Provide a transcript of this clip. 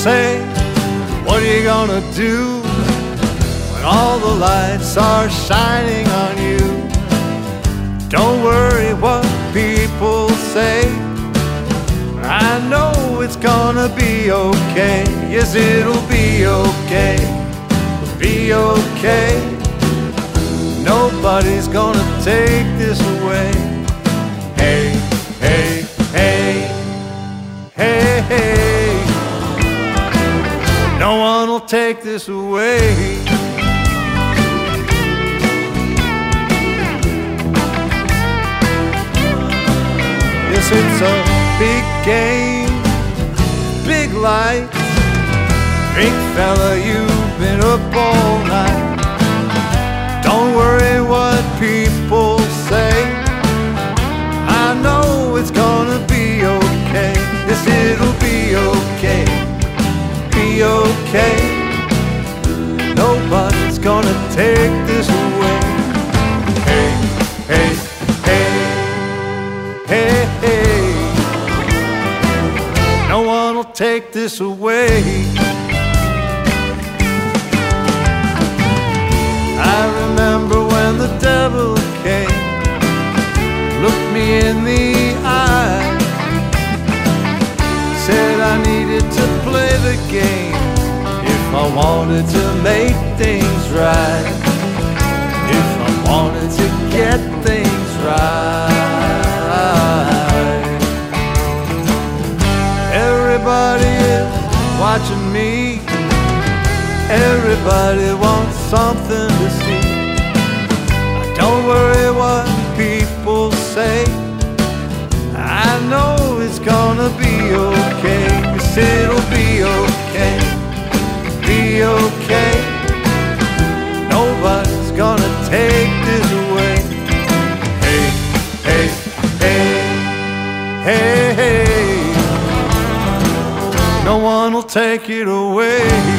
say, what are you gonna do when all the lights are shining on you? Don't worry what people say, I know it's gonna be okay. Yes, it'll be okay, it'll be okay. Nobody's gonna take this away. Hey, hey, hey, hey, hey. No one will take this away. Yes, it's a big game, big lights. Big fella, you've been up all night. Don't worry what people say, I know it's gonna be okay. Yes, it'll be okay, be okay. Nobody's gonna take this away. Hey, hey, hey, hey, hey. No one will take this away. I remember when the devil came, looked me in the eye, said I needed to play the game if I wanted to make things right, if I wanted to get things right. Everybody is watching me, everybody wants something to see. Don't worry what people say, I know it's gonna be okay. Yes, it'll be okay, be okay. Nobody's gonna take this away. Hey, hey, hey, hey, hey. No one will take it away.